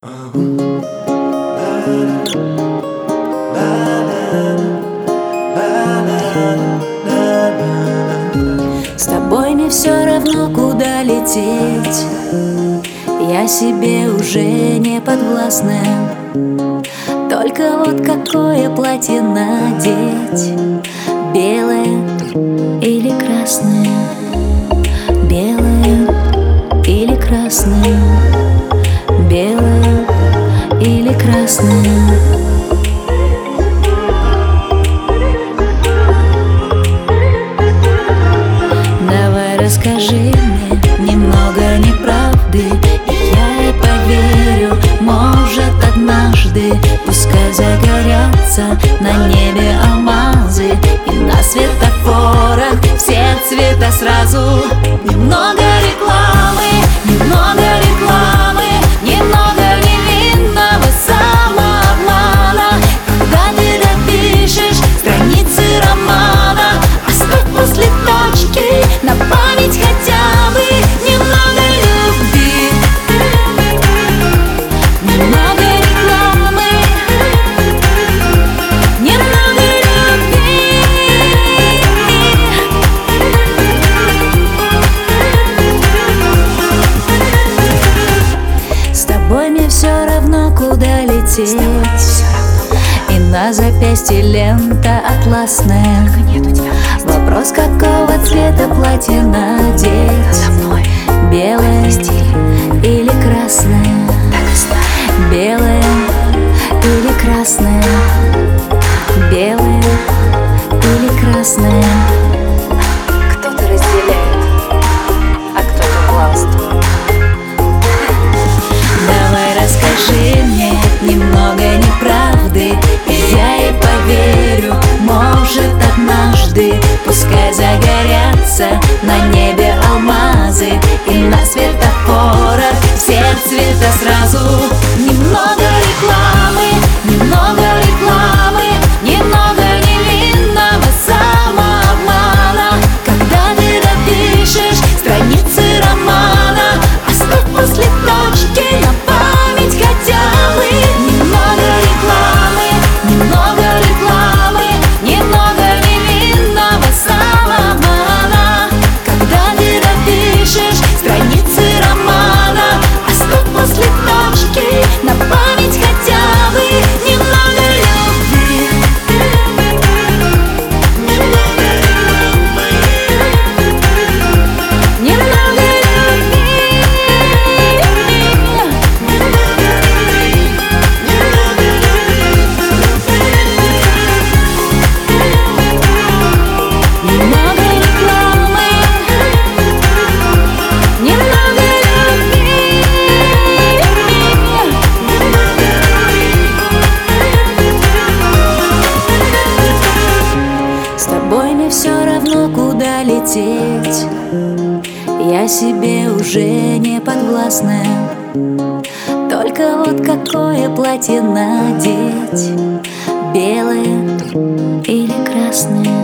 С тобой мне все равно, куда лететь. Я себе уже не подвластная. Только вот какое платье надеть, белое или красное, белое или красное, белое или красное. Давай расскажи мне немного неправды, и я ей поверю, может однажды. Пускай загорятся на небе алмазы, и на светофорах все цвета сразу. Немного рекламы, немного рекламы, немного невинного самообмана. Когда ты допишешь страницы романа, оставь после точки на память хотя бы немного любви, немного рекламы, немного любви. С тобой мне все равно, куда лететь, и на запястье лента атласная. Вопрос, какого цвета платье надеть, белое или красное, белое или красное, белое или красное. Кто-то разделяет, а кто-то властвует. Давай расскажи мне немного неправды, и я ей поверю, может однажды. Пускай загорятся на небе алмазы, и на светофорах все цвета сразу. Немного рекламы, немного рекламы, немного невинного самообмана. Когда ты допишешь страницы романа, оставь после точки на память хотя бы немного рекламы, немного рекламы, немного невинного самообмана. Когда ты допишешь страницы романа, оставь после точки на память хотя бы немного любви, немного любви, немного немного рекламы, немного любви. С тобой мне все равно, куда лететь. Я себе уже не подвластная. Только вот какое платье надеть, белое или красное.